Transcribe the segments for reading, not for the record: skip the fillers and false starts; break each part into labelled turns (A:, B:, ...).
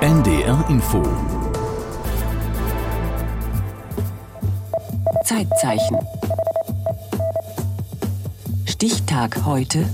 A: NDR Info.
B: Zeitzeichen. Stichtag heute.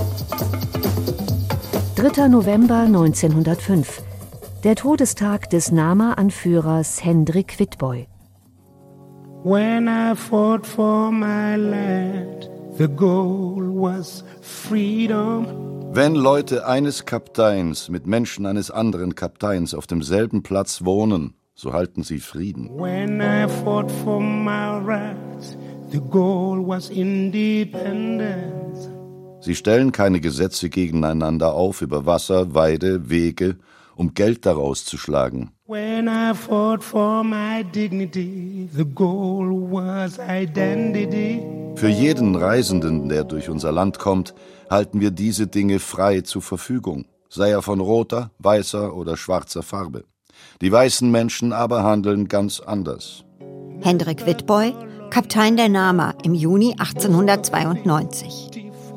C: 3. November 1905. Der Todestag des Nama-Anführers Hendrik Witbooi.
D: When I fought for my land, the goal was freedom.
E: Wenn Leute eines Kapteins mit Menschen eines anderen Kapteins auf demselben Platz wohnen, so halten sie Frieden.
D: When I fought for my rights, the goal was independence.
E: Sie stellen keine Gesetze gegeneinander auf über Wasser, Weide, Wege, um Geld daraus zu schlagen.
D: When I fought for my dignity, the goal was identity.
E: Für jeden Reisenden, der durch unser Land kommt, halten wir diese Dinge frei zur Verfügung, sei er von roter, weißer oder schwarzer Farbe. Die weißen Menschen aber handeln ganz anders.
F: Hendrik Witbooi, Kaptein der Nama im Juni 1892.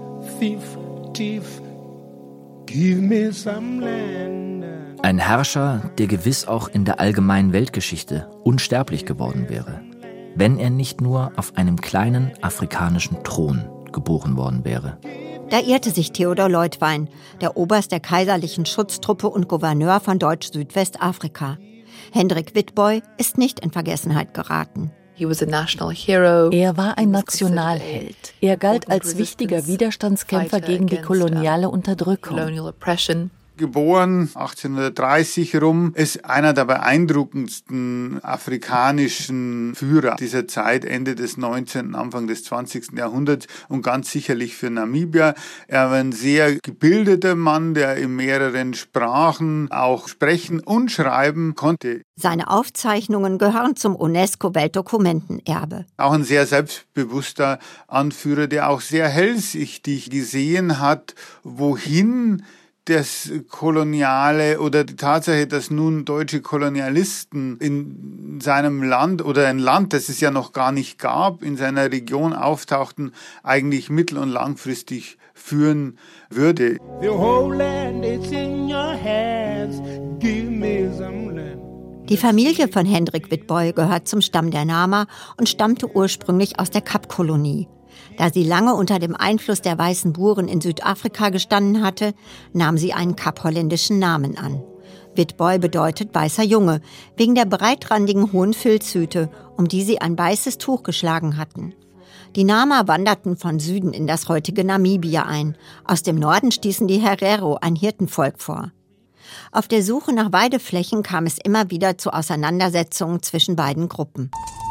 D: Give me some land.
G: Ein Herrscher, der gewiss auch in der allgemeinen Weltgeschichte unsterblich geworden wäre, wenn er nicht nur auf einem kleinen afrikanischen Thron geboren worden wäre.
F: Da ehrte sich Theodor Leutwein, der Oberst der kaiserlichen Schutztruppe und Gouverneur von Deutsch-Südwestafrika. Hendrik Witbooi ist nicht in Vergessenheit geraten.
H: Er war ein Nationalheld. Er galt als wichtiger Widerstandskämpfer gegen die koloniale Unterdrückung.
I: Geboren 1830 rum, ist einer der beeindruckendsten afrikanischen Führer dieser Zeit, Ende des 19., Anfang des 20. Jahrhunderts und ganz sicherlich für Namibia. Er war ein sehr gebildeter Mann, der in mehreren Sprachen auch sprechen und schreiben konnte.
F: Seine Aufzeichnungen gehören zum UNESCO-Weltdokumentenerbe.
I: Auch ein sehr selbstbewusster Anführer, der auch sehr hellsichtig gesehen hat, wohin das Koloniale oder die Tatsache, dass nun deutsche Kolonialisten in seinem Land oder ein Land, das es ja noch gar nicht gab, in seiner Region auftauchten, eigentlich mittel- und langfristig führen würde.
D: The whole land is in your hands. Give me some land.
F: Die Familie von Hendrik Witbooi gehört zum Stamm der Nama und stammte ursprünglich aus der Kapkolonie. Da sie lange unter dem Einfluss der weißen Buren in Südafrika gestanden hatte, nahm sie einen kapholländischen Namen an. Witbooi bedeutet weißer Junge, wegen der breitrandigen hohen Filzhüte, um die sie ein weißes Tuch geschlagen hatten. Die Nama wanderten von Süden in das heutige Namibia ein. Aus dem Norden stießen die Herero, ein Hirtenvolk, vor. Auf der Suche nach Weideflächen kam es immer wieder zu Auseinandersetzungen zwischen beiden Gruppen.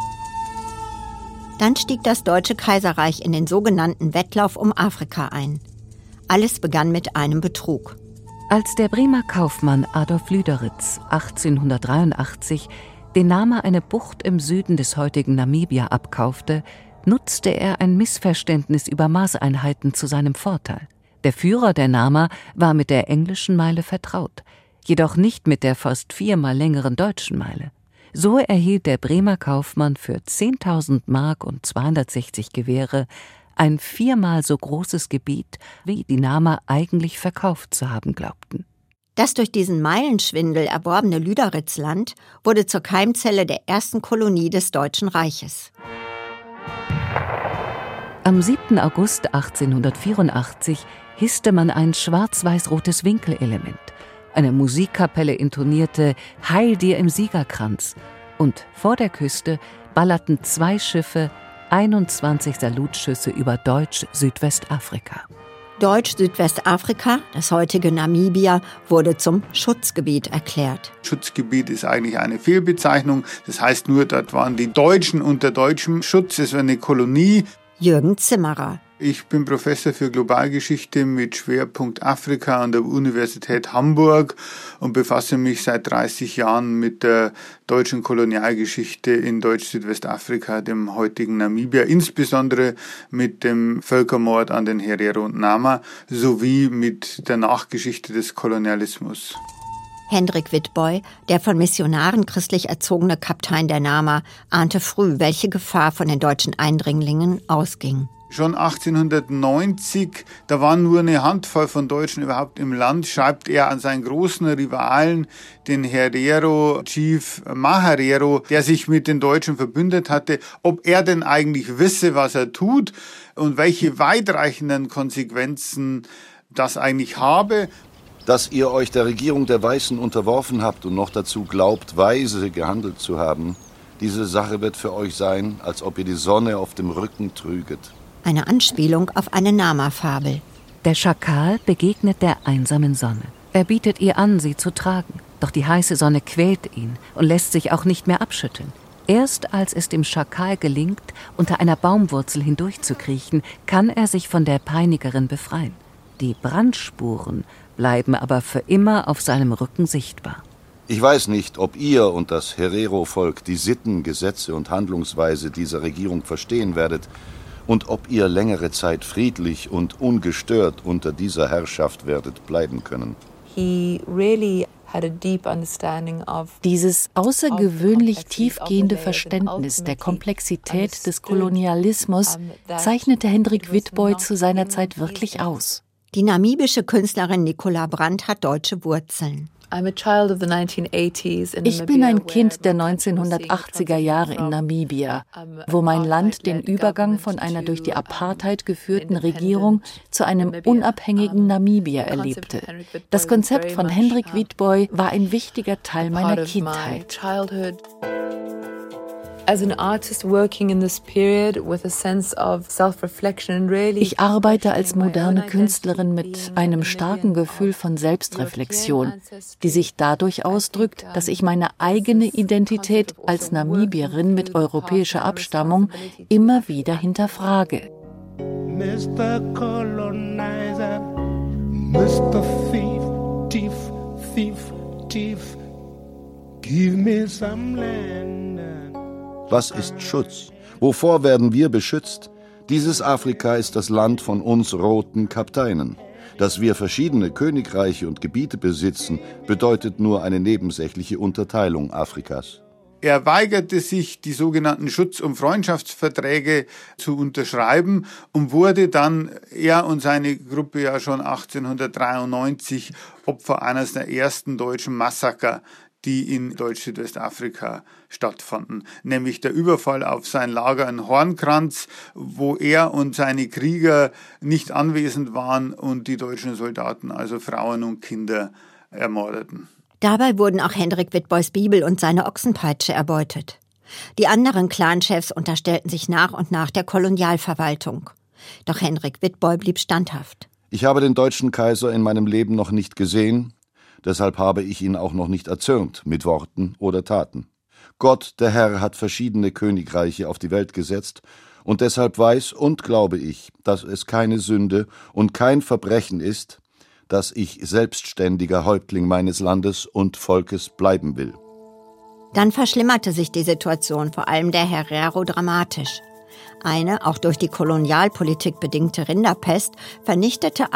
F: Dann stieg das Deutsche Kaiserreich in den sogenannten Wettlauf um Afrika ein. Alles begann mit einem Betrug.
C: Als der Bremer Kaufmann Adolf Lüderitz 1883 den Nama eine Bucht im Süden des heutigen Namibia abkaufte, nutzte er ein Missverständnis über Maßeinheiten zu seinem Vorteil. Der Führer der Nama war mit der englischen Meile vertraut, jedoch nicht mit der fast 4-mal längeren deutschen Meile. So erhielt der Bremer Kaufmann für 10.000 Mark und 260 Gewehre ein 4-mal so großes Gebiet, wie die Nama eigentlich verkauft zu haben glaubten.
F: Das durch diesen Meilenschwindel erworbene Lüderitzland wurde zur Keimzelle der ersten Kolonie des Deutschen Reiches.
C: Am 7. August 1884 hisste man ein schwarz-weiß-rotes Winkelelement. Eine Musikkapelle intonierte »Heil dir im Siegerkranz« und vor der Küste ballerten 2 Schiffe 21 Salutschüsse über Deutsch-Südwestafrika.
F: Deutsch-Südwestafrika, das heutige Namibia, wurde zum Schutzgebiet erklärt.
I: Schutzgebiet ist eigentlich eine Fehlbezeichnung. Das heißt nur, dort waren die Deutschen unter deutschem Schutz. Es war eine Kolonie.
F: Jürgen Zimmerer.
I: Ich bin Professor für Globalgeschichte mit Schwerpunkt Afrika an der Universität Hamburg und befasse mich seit 30 Jahren mit der deutschen Kolonialgeschichte in Deutsch-Südwestafrika, dem heutigen Namibia, insbesondere mit dem Völkermord an den Herero und Nama sowie mit der Nachgeschichte des Kolonialismus.
F: Hendrik Witbooi, der von Missionaren christlich erzogene Kaptein der Nama, ahnte früh, welche Gefahr von den deutschen Eindringlingen ausging.
I: Schon 1890, da waren nur eine Handvoll von Deutschen überhaupt im Land, schreibt er an seinen großen Rivalen, den Herero Chief Maharero, der sich mit den Deutschen verbündet hatte, ob er denn eigentlich wisse, was er tut und welche weitreichenden Konsequenzen das eigentlich habe.
E: Dass ihr euch der Regierung der Weißen unterworfen habt und noch dazu glaubt, weise gehandelt zu haben, diese Sache wird für euch sein, als ob ihr die Sonne auf dem Rücken trüget.
F: Eine Anspielung auf eine Nama-Fabel.
C: Der Schakal begegnet der einsamen Sonne. Er bietet ihr an, sie zu tragen. Doch die heiße Sonne quält ihn und lässt sich auch nicht mehr abschütteln. Erst als es dem Schakal gelingt, unter einer Baumwurzel hindurchzukriechen, kann er sich von der Peinigerin befreien. Die Brandspuren bleiben aber für immer auf seinem Rücken sichtbar.
E: Ich weiß nicht, ob ihr und das Herero-Volk die Sitten, Gesetze und Handlungsweise dieser Regierung verstehen werdet und ob ihr längere Zeit friedlich und ungestört unter dieser Herrschaft werdet bleiben können.
H: Dieses außergewöhnlich tiefgehende Verständnis der Komplexität des Kolonialismus zeichnete Hendrik Witbooi zu seiner Zeit wirklich aus.
F: Die namibische Künstlerin Nicola Brandt hat deutsche Wurzeln.
H: Ich bin ein Kind der 1980er Jahre in Namibia, wo mein Land den Übergang von einer durch die Apartheid geführten Regierung zu einem unabhängigen Namibia erlebte. Das Konzept von Hendrik Witbooi war ein wichtiger Teil meiner Kindheit. Ich arbeite als moderne Künstlerin mit einem starken Gefühl von Selbstreflexion, die sich dadurch ausdrückt, dass ich meine eigene Identität als Namibierin mit europäischer Abstammung immer wieder hinterfrage.
D: Mr. Colonizer, Mr. Thief, Thief, Thief, Thief, give me some land.
E: Was ist Schutz? Wovor werden wir beschützt? Dieses Afrika ist das Land von uns roten Kapteinen. Dass wir verschiedene Königreiche und Gebiete besitzen, bedeutet nur eine nebensächliche Unterteilung Afrikas.
I: Er weigerte sich, die sogenannten Schutz- und Freundschaftsverträge zu unterschreiben und wurde dann, er und seine Gruppe ja schon 1893, Opfer eines der ersten deutschen Massaker, die in Deutsch-Südwestafrika stattfanden, nämlich der Überfall auf sein Lager in Hornkranz, wo er und seine Krieger nicht anwesend waren und die deutschen Soldaten, also Frauen und Kinder, ermordeten.
F: Dabei wurden auch Hendrik Witboois Bibel und seine Ochsenpeitsche erbeutet. Die anderen Clanchefs unterstellten sich nach und nach der Kolonialverwaltung. Doch Hendrik Witbooi blieb standhaft.
E: Ich habe den deutschen Kaiser in meinem Leben noch nicht gesehen. Deshalb habe ich ihn auch noch nicht erzürnt, mit Worten oder Taten. Gott, der Herr, hat verschiedene Königreiche auf die Welt gesetzt, und deshalb weiß und glaube ich, dass es keine Sünde und kein Verbrechen ist, dass ich selbstständiger Häuptling meines Landes und Volkes bleiben will.
F: Dann verschlimmerte sich die Situation, vor allem der Herero, dramatisch. Eine, auch durch die Kolonialpolitik bedingte Rinderpest vernichtete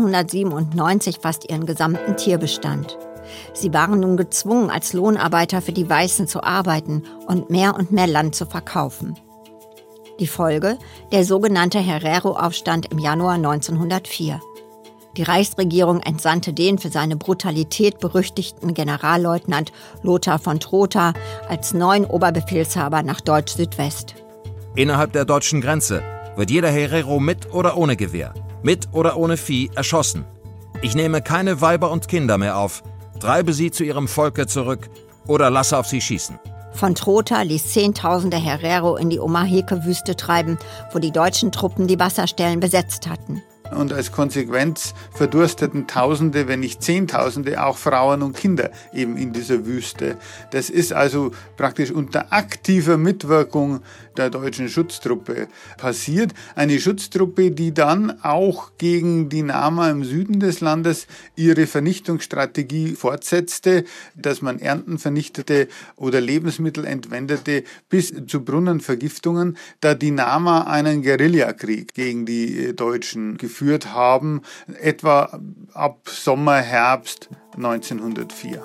F: 1897 fast ihren gesamten Tierbestand. Sie waren nun gezwungen, als Lohnarbeiter für die Weißen zu arbeiten und mehr Land zu verkaufen. Die Folge? Der sogenannte Herero-Aufstand im Januar 1904. Die Reichsregierung entsandte den für seine Brutalität berüchtigten Generalleutnant Lothar von Trotha als neuen Oberbefehlshaber nach Deutsch-Südwest.
A: Innerhalb der deutschen Grenze wird jeder Herero mit oder ohne Gewehr, mit oder ohne Vieh erschossen. Ich nehme keine Weiber und Kinder mehr auf, treibe sie zu ihrem Volke zurück oder lasse auf sie schießen.
F: Von Trotha ließ Zehntausende Herero in die Omaheke-Wüste treiben, wo die deutschen Truppen die Wasserstellen besetzt hatten.
I: Und als Konsequenz verdursteten Tausende, wenn nicht Zehntausende, auch Frauen und Kinder eben in dieser Wüste. Das ist also praktisch unter aktiver Mitwirkung der deutschen Schutztruppe passiert. Eine Schutztruppe, die dann auch gegen die Nama im Süden des Landes ihre Vernichtungsstrategie fortsetzte, dass man Ernten vernichtete oder Lebensmittel entwendete bis zu Brunnenvergiftungen, da die Nama einen Guerillakrieg gegen die Deutschen geführt haben, etwa ab Sommer, Herbst 1904.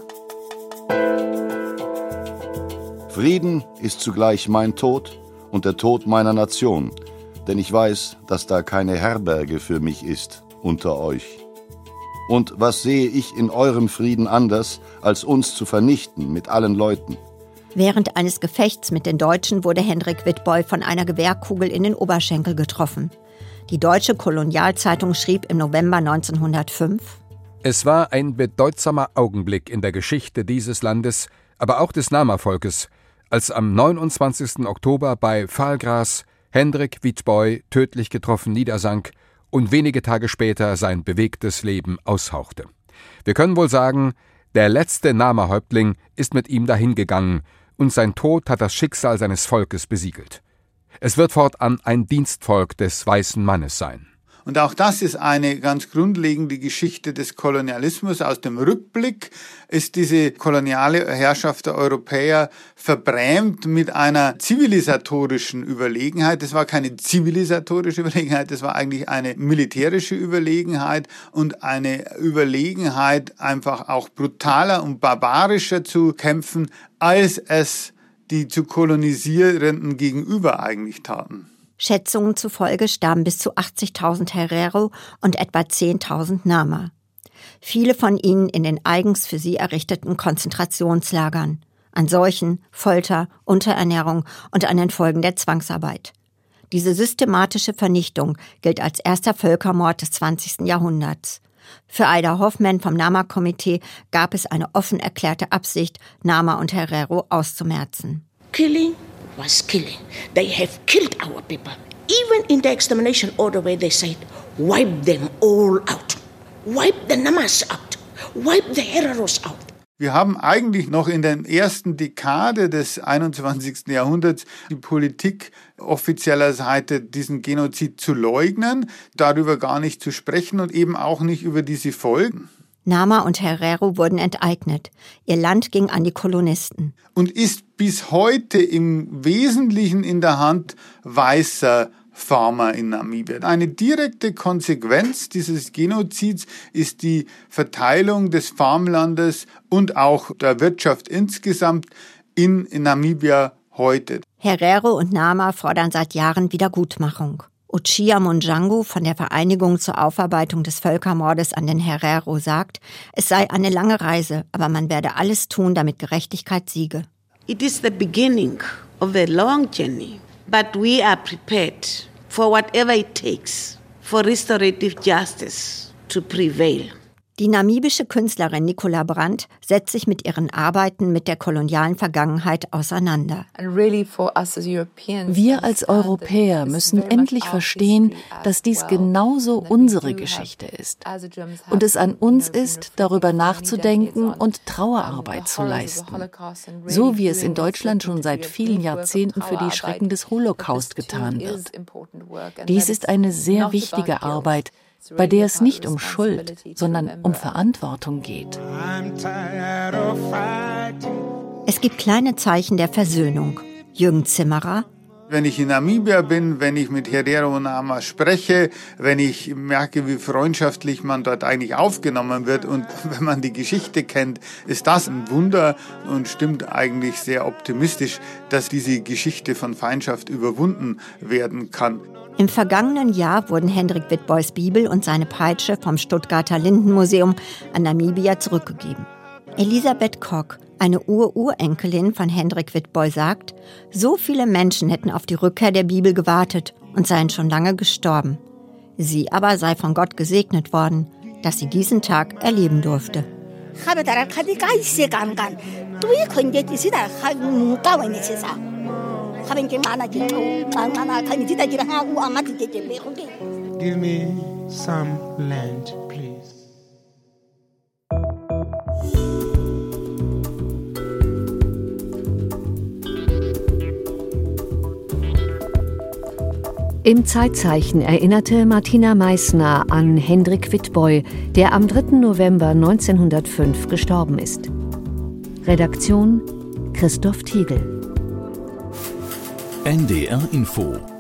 E: Frieden ist zugleich mein Tod und der Tod meiner Nation. denn ich weiß, dass da keine Herberge für mich ist unter euch. Und was sehe ich in eurem Frieden anders, als uns zu vernichten mit allen Leuten?
F: Während eines Gefechts mit den Deutschen wurde Hendrik Witbooi von einer Gewehrkugel in den Oberschenkel getroffen. Die Deutsche Kolonialzeitung schrieb im November 1905:
J: Es war ein bedeutsamer Augenblick in der Geschichte dieses Landes, aber auch des Nama-Volkes, als am 29. Oktober bei Pfalgras Hendrik Witbooi tödlich getroffen niedersank und wenige Tage später sein bewegtes Leben aushauchte. Wir können wohl sagen, der letzte Nama-Häuptling ist mit ihm dahingegangen und sein Tod hat das Schicksal seines Volkes besiegelt. Es wird fortan ein Dienstvolk des weißen Mannes sein.
I: Und auch das ist eine ganz grundlegende Geschichte des Kolonialismus. Aus dem Rückblick ist diese koloniale Herrschaft der Europäer verbrämt mit einer zivilisatorischen Überlegenheit. Das war keine zivilisatorische Überlegenheit, das war eigentlich eine militärische Überlegenheit und eine Überlegenheit, einfach auch brutaler und barbarischer zu kämpfen, als es die zu Kolonisierenden gegenüber eigentlich taten.
F: Schätzungen zufolge starben bis zu 80.000 Herero und etwa 10.000 Nama. Viele von ihnen in den eigens für sie errichteten Konzentrationslagern, an Seuchen, Folter, Unterernährung und an den Folgen der Zwangsarbeit. Diese systematische Vernichtung gilt als erster Völkermord des 20. Jahrhunderts. Für Aida Hoffmann vom Nama-Komitee gab es eine offen erklärte Absicht, Nama und Herero auszumerzen.
K: Killing was killing. They have killed our people. Even in the extermination order where they said, wipe them all out. Wipe the Namas out. Wipe the Hereros out.
I: Wir haben eigentlich noch in der ersten Dekade des 21. Jahrhunderts die Politik offizieller Seite, diesen Genozid zu leugnen, darüber gar nicht zu sprechen und eben auch nicht über diese Folgen.
F: Nama und Herero wurden enteignet. Ihr Land ging an die Kolonisten.
I: Und ist bis heute im Wesentlichen in der Hand weißer Farmer in Namibia. Eine direkte Konsequenz dieses Genozids ist die Verteilung des Farmlandes und auch der Wirtschaft insgesamt in Namibia heute.
F: Herero und Nama fordern seit Jahren Wiedergutmachung. Uchia Munjangu von der Vereinigung zur Aufarbeitung des Völkermordes an den Herero sagt, es sei eine lange Reise, aber man werde alles tun, damit Gerechtigkeit siege.
K: It is the beginning of a long journey, but we are prepared for whatever it takes for restorative justice to prevail.
F: Die namibische Künstlerin Nicola Brandt setzt sich mit ihren Arbeiten mit der kolonialen Vergangenheit auseinander.
H: Wir als Europäer müssen endlich verstehen, dass dies genauso unsere Geschichte ist und es an uns ist, darüber nachzudenken und Trauerarbeit zu leisten, so wie es in Deutschland schon seit vielen Jahrzehnten für die Schrecken des Holocaust getan wird. Dies ist eine sehr wichtige Arbeit, bei der es nicht um Schuld, sondern um Verantwortung geht.
F: Es gibt kleine Zeichen der Versöhnung. Jürgen Zimmerer:
I: Wenn ich in Namibia bin, wenn ich mit Herero und Nama spreche, wenn ich merke, wie freundschaftlich man dort eigentlich aufgenommen wird und wenn man die Geschichte kennt, ist das ein Wunder und stimmt eigentlich sehr optimistisch, dass diese Geschichte von Feindschaft überwunden werden kann.
F: Im vergangenen Jahr wurden Hendrik Witboois Bibel und seine Peitsche vom Stuttgarter Lindenmuseum an Namibia zurückgegeben. Elisabeth Kock, eine Urenkelin von Hendrik Witbooi, sagt, so viele Menschen hätten auf die Rückkehr der Bibel gewartet und seien schon lange gestorben. Sie aber sei von Gott gesegnet worden, dass sie diesen Tag erleben durfte.
D: Give me some land, please.
C: Im Zeitzeichen erinnerte Martina Meissner an Hendrik Witbooi, der am 3. November 1905 gestorben ist. Redaktion Christoph Tiegel.
L: NDR Info